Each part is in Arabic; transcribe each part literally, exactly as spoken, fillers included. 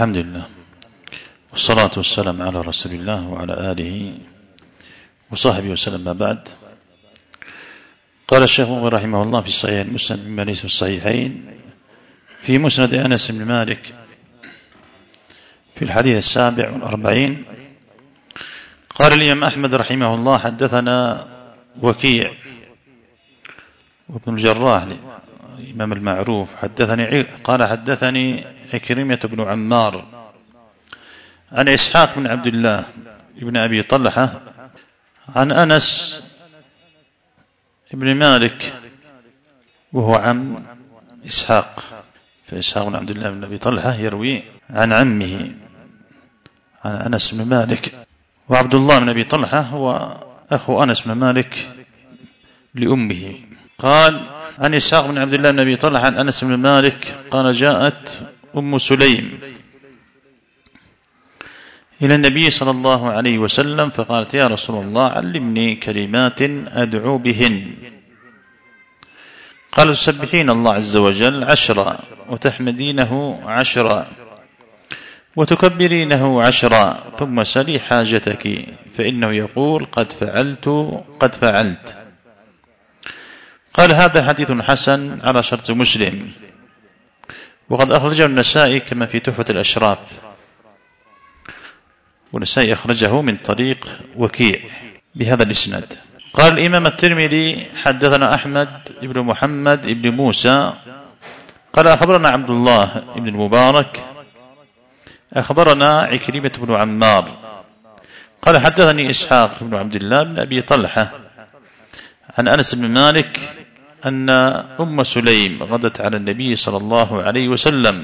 الحمد لله والصلاة والسلام على رسول الله وعلى آله وصحبه وسلم. ما بعد، قال الشيخ مقبل رحمه الله في صحيح المسند مما ليس في الصحيحين في مسند أنس بن مالك في الحديث السابع والأربعين، قال الإمام أحمد رحمه الله: حدثنا وكيع وابن الجراح الإمام المعروف حدثني قال حدثني عكرمة بن عمار عن إسحاق بن عبد الله بن أبي طلحة عن أنس بن مالك وهو عم إسحاق، فإسحاق بن عبد الله بن أبي طلحة يروي عن عمه عن أنس بن مالك، وعبد الله بن أبي طلحة هو أخو أنس بن مالك لأمه. قال عن إسحاق بن عبد الله بن أبي طلحة عن أنس بن مالك قال: جاءت أم سليم إلى النبي صلى الله عليه وسلم فقالت: يا رسول الله، علمني كلمات أدعو بهن. قال: تسبحين الله عز وجل عشرا، وتحمدينه عشرا، وتكبرينه عشرا، ثم سلي حاجتك فإنه يقول: قد فعلت قد فعلت. قال: هذا حديث حسن على شرط مسلم، وقد أخرجه النسائي كما في تحفة الأشراف، والنسائي أخرجه من طريق وكيع بهذا الإسناد. قال الإمام الترمذي: حدثنا أحمد بن محمد بن موسى قال أخبرنا عبد الله بن المبارك أخبرنا عكرمة بن عمار قال حدثني إسحاق بن عبد الله بن أبي طلحة عن أنس بن مالك أن أم سليم غدت على النبي صلى الله عليه وسلم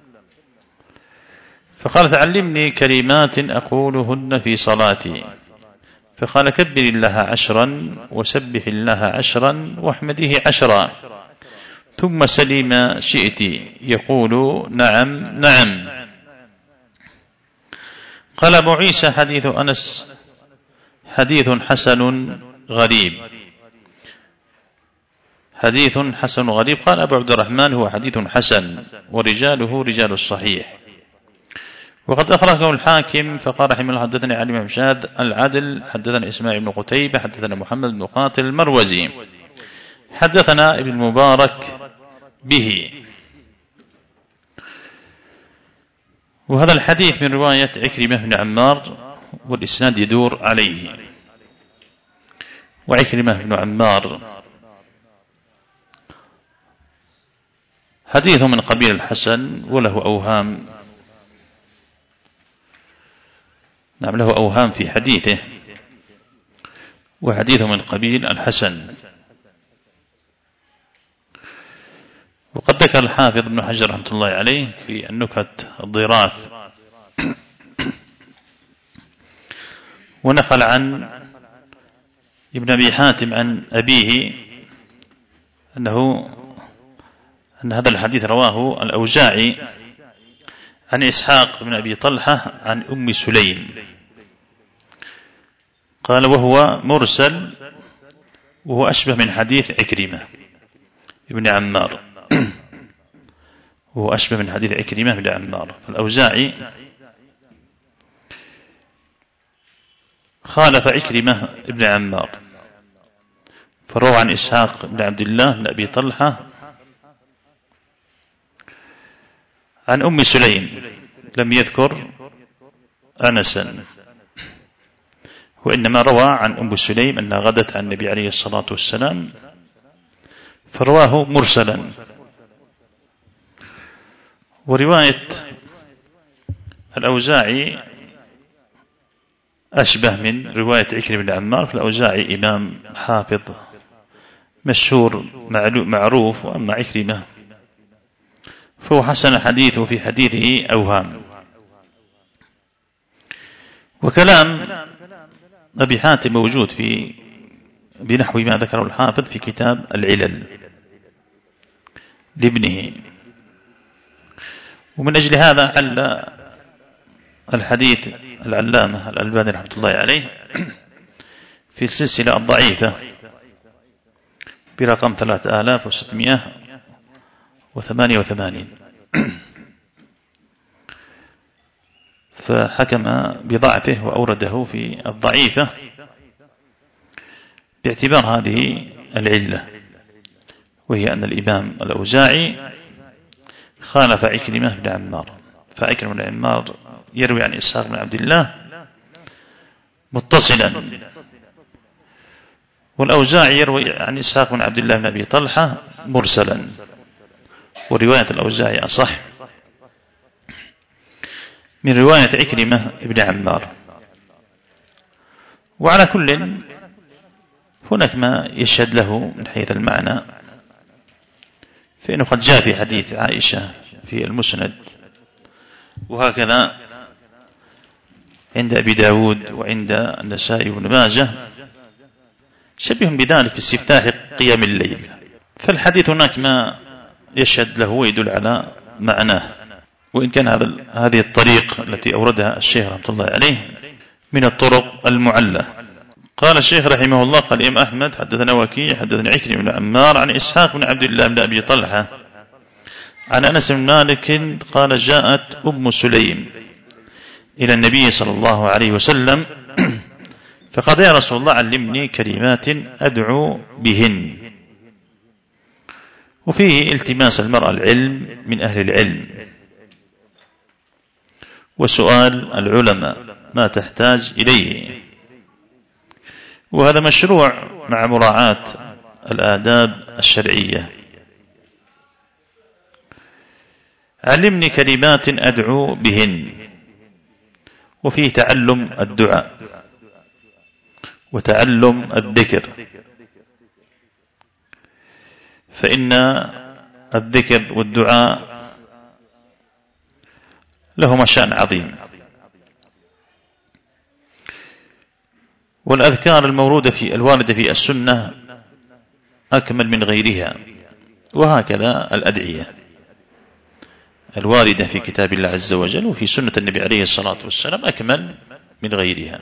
فقالت: علمني كلمات أقولهن في صلاتي. فقال: كبر الله عشرا، وسبح الله عشرا، واحمده عشرا، ثم سلي ما شئت. يقول: نعم نعم. قال أبو عيسى: حديث أنس حديث حسن غريب. حديث حسن غريب. قال أبو عبد الرحمن: هو حديث حسن ورجاله رجال الصحيح. وقد أخرجه الحاكم فقال رحمه الله: حدثني علي بن مشاد العدل حدثنا إسماعيل بن قتيبة حدثنا محمد بن قاتل المروزي حدثنا ابن المبارك به. وهذا الحديث من رواية عكرمة بن عمار، والإسناد يدور عليه. وعكرمة بن عمار حديث من قبيل الحسن وله أوهام، نعم له أوهام في حديثه، وحديثه من قبيل الحسن. وقد ذكر الحافظ ابن حجر رحمة الله عليه في النكت الضراث ونقل عن ابن أبي حاتم عن أبيه أنه أن هذا الحديث رواه الأوزاعي عن إسحاق بن أبي طلحة عن أم سليم. قال: وهو مرسل، وهو أشبه من حديث عكرمة ابن عمار، وهو أشبه من حديث عكرمة بن عمار. فالأوزاعي خالف عكرمة ابن عمار فروى عن إسحاق بن عبد الله بن أبي طلحة عن أم سليم، لم يذكر أنسا، وإنما روى عن أم سليم أنها غدت عن النبي عليه الصلاة والسلام فرواه مرسلا. ورواية الأوزاعي أشبه من رواية عكرمة بن عمار. فالأوزاعي إمام حافظ مشهور معروف، وأما عكرمة فهو حسن حديثه في حديثه أوهام. وكلام أبي حاتم موجود في بنحو ما ذكره الحافظ في كتاب العلل لابنه. ومن أجل هذا عل الحديث العلامة الألباني رحمة الله عليه في السلسلة الضعيفة برقم ثلاثة آلاف وستمائة وثمانية وثمانين. فحكم بضعفه وأورده في الضعيفة باعتبار هذه العلة، وهي أن الإمام الأوزاعي خالف عكرمة بن عمار، فعكرمة بن عمار يروي عن إسحاق بن عبد الله متصلا، والأوزاعي يروي عن إسحاق بن عبد الله بن أبي طلحة مرسلا، ورواية الأوزاعي أصح من رواية عكرمة بن عمار. وعلى كل هناك ما يشهد له من حيث المعنى، فإنه قد جاء في حديث عائشة في المسند، وهكذا عند أبي داود وعند النسائي بن ماجه، شبه بذلك في استفتاح قيام الليل. فالحديث هناك ما يشهد له ويدل على معناه، وإن كان هذا هذه الطريق التي أوردها الشيخ رحمة الله عليه من الطرق المعلة. قال الشيخ رحمه الله: قال الإمام أحمد حدثنا وكيع حدثنا عكرمة بن عمار عن إسحاق بن عبد الله بن أبي طلحة عن أنس بن مالك قال: جاءت أم سليم إلى النبي صلى الله عليه وسلم فقال: يا رسول الله علمني كلمات أدعو بهن. وفيه التماس المرأة العلم من أهل العلم، وسؤال العلماء ما تحتاج إليه، وهذا مشروع مع مراعاة الآداب الشرعية. علمني كلمات أدعو بهن، وفيه تعلم الدعاء وتعلم الذكر، فإن الذكر والدعاء لهما شأن عظيم، والأذكار الموردة في الواردة في السنة أكمل من غيرها، وهكذا الأدعية الواردة في كتاب الله عز وجل وفي سنة النبي عليه الصلاة والسلام أكمل من غيرها.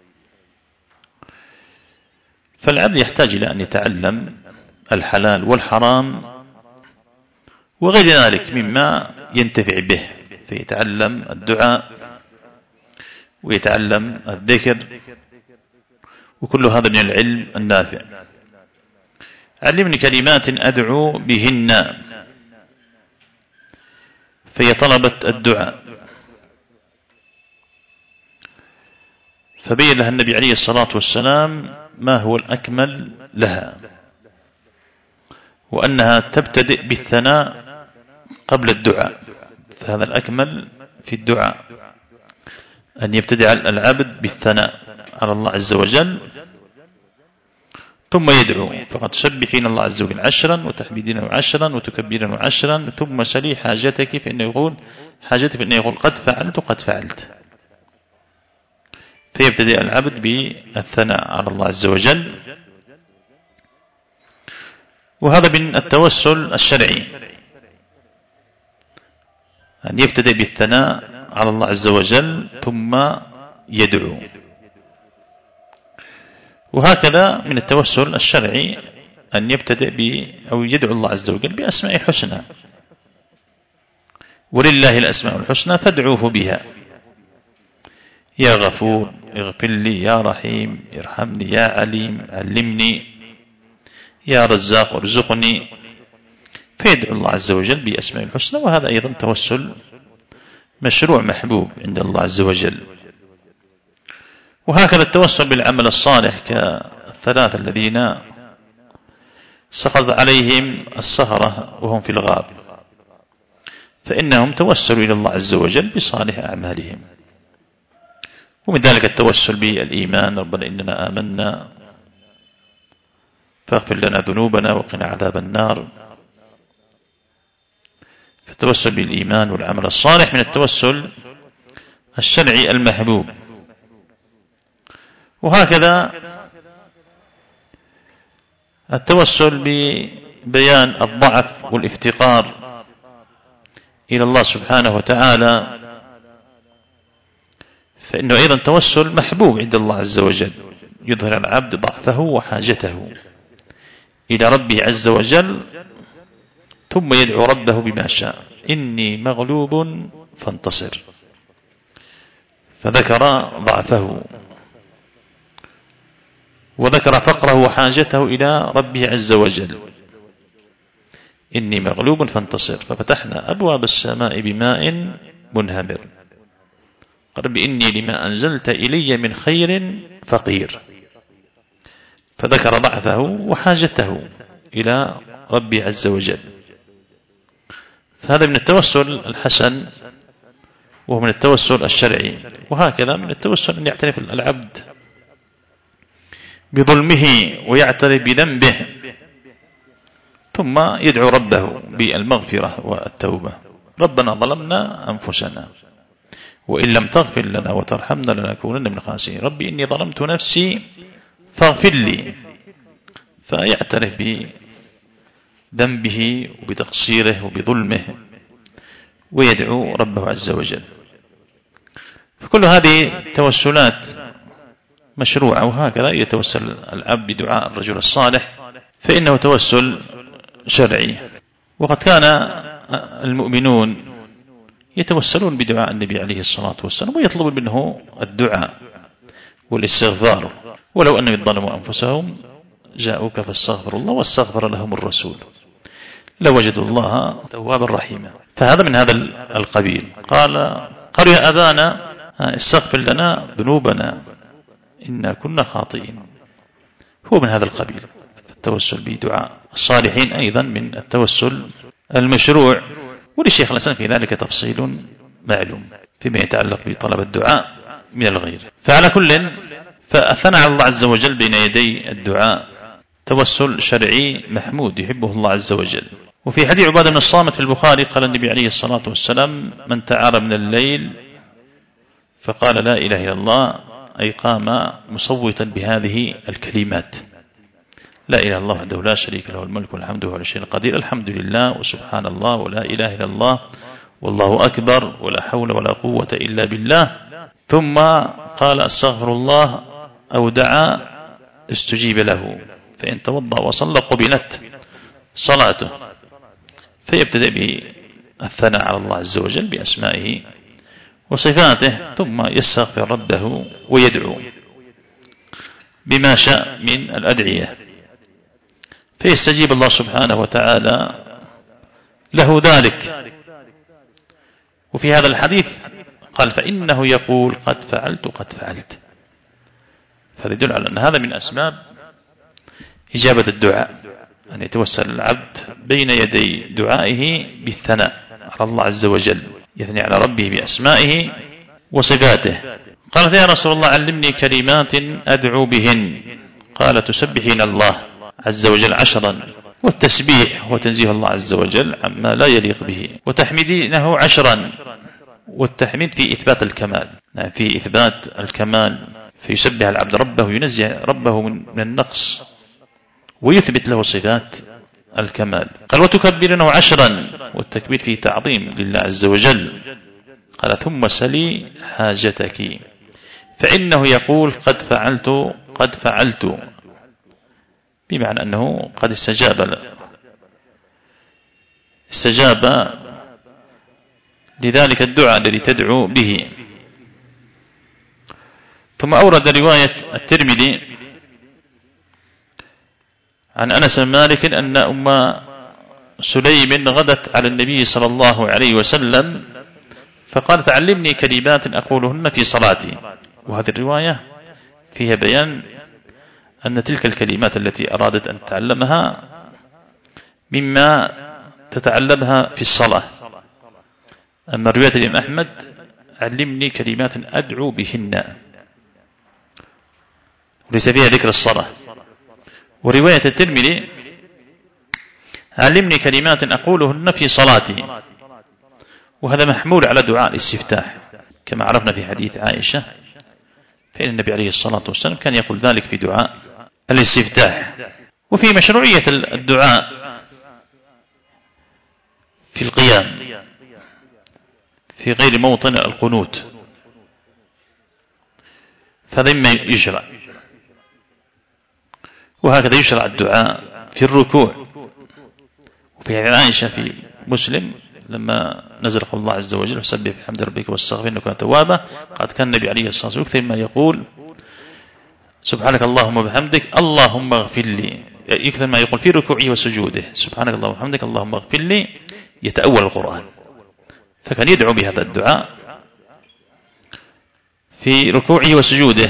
فالعبد يحتاج إلى أن يتعلم الحلال والحرام وغير ذلك مما ينتفع به، فيتعلم الدعاء ويتعلم الذكر، وكل هذا من العلم النافع. علمني كلمات أدعو بهن، فهي طلبت الدعاء، فبين لها النبي عليه الصلاة والسلام ما هو الأكمل لها، وأنها تبتدئ بالثناء قبل الدعاء، فهذا الأكمل في الدعاء أن يبتدئ العبد بالثناء على الله عز وجل ثم يدعو، فقد تسبحين الله عز وجل عشرا وتحمدينه عشرا وتكبرينه عشرا ثم سلي حاجتك، فإنه يقول حاجتك فإنه يقول قد فعلت وقد فعلت. فيبتدئ العبد بالثناء على الله عز وجل، وهذا من التوسل الشرعي أن يبتدئ بالثناء على الله عز وجل ثم يدعو. وهكذا من التوسل الشرعي أن يبتدئ ب أو يدعو الله عز وجل بأسماء الحسنى، ولله الأسماء الحسنى فادعوه بها، يا غفور اغفر لي، يا رحيم ارحمني، يا عليم علمني، يا رزاق ارزقني، فيدعو الله عز وجل بأسماء الحسنى. وهذا أيضا توسل مشروع محبوب عند الله عز وجل. وهكذا التوسل بالعمل الصالح كالثلاثة الذين سقط عليهم السهرة وهم في الغار، فإنهم توسلوا إلى الله عز وجل بصالح أعمالهم. ومن ذلك التوسل بالإيمان: ربنا إننا آمنا فاغفر لنا ذنوبنا وقنا عذاب النار. فالتوسل بالإيمان والعمل الصالح من التوسل الشرعي المحبوب. وهكذا التوسل ببيان الضعف والافتقار إلى الله سبحانه وتعالى، فإنه أيضا توسل محبوب عند الله عز وجل، يظهر العبد ضعفه وحاجته إلى ربه عز وجل ثم يدعو ربه بما شاء: إني مغلوب فانتصر. فذكر ضعفه وذكر فقره وحاجته إلى ربه عز وجل. إني مغلوب فانتصر، ففتحنا أبواب السماء بماء منهمر. رب إني لما أنزلت إلي من خير فقير، فذكر ضعفه وحاجته إلى ربي عز وجل. فهذا من التوسل الحسن، وهو من التوسل الشرعي. وهكذا من التوسل أن يعترف العبد بظلمه ويعترف بذنبه، ثم يدعو ربه بالمغفرة والتوبة. ربنا ظلمنا أنفسنا وإن لم تغفر لنا وترحمنا لنكونن من الخاسرين. ربي إني ظلمت نفسي فاغفر لي، فيعترف بذنبه وبتقصيره وبظلمه ويدعو ربه عز وجل. فكل هذه توسلات مشروعة، وهكذا يتوسل العبد بدعاء الرجل الصالح فإنه توسل شرعي. وقد كان المؤمنون يتوسلون بدعاء النبي عليه الصلاة والسلام ويطلب منه الدعاء والاستغفار، ولو أنهم ظلموا أنفسهم جاءوك فاستغفروا الله واستغفر لهم الرسول لوجدوا الله توابا رحيما. فهذا من هذا القبيل. قال قالوا يا أبانا استغفر لنا ذنوبنا إنا كنا خاطئين. هو من هذا القبيل. التوسل بدعاء الصالحين أيضا من التوسل المشروع، وللشيخ الإسلام في ذلك تفصيل معلوم فيما يتعلق بطلب الدعاء من الغير. فعلى كل فالثناء على الله عز وجل بين يدي الدعاء توسل شرعي محمود يحبه الله عز وجل. وفي حديث عبادة بن الصامت في البخاري قال النبي عليه الصلاة والسلام من تعار من الليل فقال لا إله إلا الله، أي قام مصوتا بهذه الكلمات: لا إله إلا الله وحده لا شريك له الملك والحمد وهو على كل شيء قدير، الحمد لله وسبحان الله ولا إله إلا الله والله أكبر ولا حول ولا قوة إلا بالله. ثم قال استغفر الله أو دعا استجيب له، فإن توضأ وصلى قبلت صلاته. فيبتدأ بالثناء على الله عز وجل بأسمائه وصفاته، ثم يستغفر ربه ويدعو بما شاء من الأدعية، فيستجيب الله سبحانه وتعالى له ذلك. وفي هذا الحديث قال فإنه يقول قد فعلت قد فعلت، فهذا يدل على أن هذا من أسباب إجابة الدعاء، أن يتوسل العبد بين يدي دعائه بالثناء على الله عز وجل، يثني على ربه بأسمائه وصفاته. قالت يا رسول الله علمني كلمات أدعو بهن. قال تسبحين الله عز وجل عشرا، والتسبيح وتنزيه الله عز وجل عما لا يليق به، وتحمدينه عشرا، والتحميد في إثبات الكمال، يعني في إثبات الكمال، فيسبح العبد ربه ينزه ربه من النقص ويثبت له صفات الكمال. قال وتكبرنه عشرا، والتكبير فيه تعظيم لله عز وجل. قال ثم سلي حاجتك، فإنه يقول قد فعلت قد فعلت، بمعنى أنه قد استجاب استجاب لذلك الدعاء الذي تدعو به. ثم أورد رواية الترمذي عن أنس بن مالك أن أم سليم غدت على النبي صلى الله عليه وسلم فقالت علمني كلمات أقولهن في صلاتي. وهذه الرواية فيها بيان أن تلك الكلمات التي أرادت أن تتعلمها مما تتعلمها في الصلاة. أما رواية الإمام أحمد علمني كلمات أدعو بهن، وليس فيها ذكر الصلاة. ورواية الترمذي علمني كلمات أقولهن في صلاتي، وهذا محمول على دعاء الاستفتاح كما عرفنا في حديث عائشة، فإن النبي عليه الصلاة والسلام كان يقول ذلك في دعاء الاستفتاح. وفي مشروعية الدعاء في القيام في غير موطن القنوت، فهذا مما يشرع. وهكذا يشرع الدعاء في الركوع. وفي عائشة في مسلم لما نزل قول الله عز وجل فسبح بحمد ربك واستغفر إنه كان توابا، قد كان النبي عليه الصلاة والسلام يكثر ما يقول سبحانك اللهم وبحمدك اللهم اغفر لي، يكثر ما يقول في ركوعه وسجوده سبحانك اللهم وبحمدك اللهم اغفر لي، يتأول القرآن. فكان يدعو بهذا الدعاء في ركوعه وسجوده،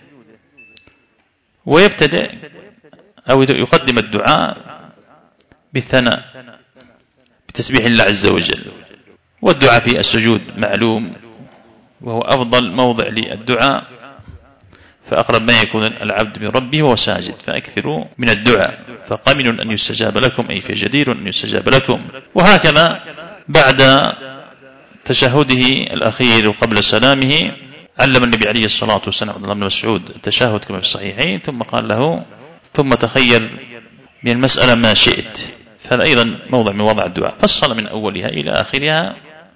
ويبتدئ أو يقدم الدعاء بالثناء بتسبيح الله عز وجل. والدعاء في السجود معلوم وهو أفضل موضع للدعاء، فأقرب ما يكون العبد من ربه وهو ساجد، فأكثروا من الدعاء فقمن أن يستجاب لكم، أي فجدير أن يستجاب لكم. وهكذا بعد تشهده الأخير وقبل سلامه علم النبي عليه الصلاة والسلام عبد الله بن مسعود التشهد كما في الصحيحين، ثم قال له ثم تخير من المسألة ما شئت، فهذا أيضا موضع من وضع الدعاء، فصل من أولها إلى آخرها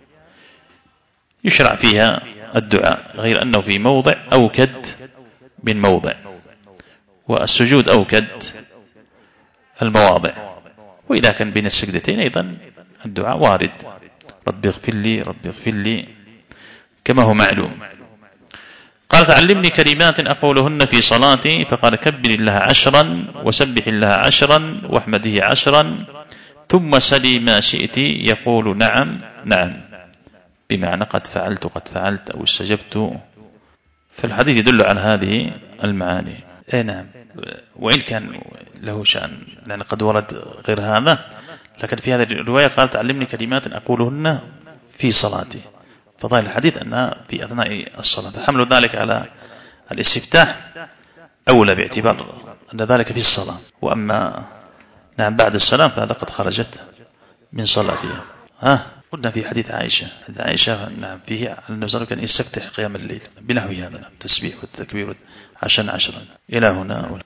يشرع فيها الدعاء، غير أنه في موضع أوكد من موضع، والسجود أوكد المواضع. وإذا كان بين السجدتين أيضا الدعاء وارد، رب اغفر لي رب اغفر لي كما هو معلوم. قال تعلمني كلمات أقولهن في صلاتي، فقال كبر الله عشرا وسبح الله عشرا واحمده عشرا ثم سلي ما شئت، يقول نعم نعم، بمعنى قد فعلت قد فعلت أو استجبت. فالحديث يدل على هذه المعاني. اي نعم، وإن كان له شأن لأن قد ورد غير هذا، لكن في هذه الرواية قال تعلمني كلمات أقولهن في صلاتي، فضائل الحديث أنها في أثناء الصلاة، فحمل ذلك على الاستفتاح أولى باعتبار أن ذلك في الصلاة. وأما نعم بعد السلام فهذا قد خرجت من صلاتها. ها قلنا في حديث عائشة، حديث عائشة نعم فيه على النبي صلى الله عليه وسلم كان يستفتح قيام الليل بنحو هذا، التسبيح والتكبير عشرا عشرا إلى هنا.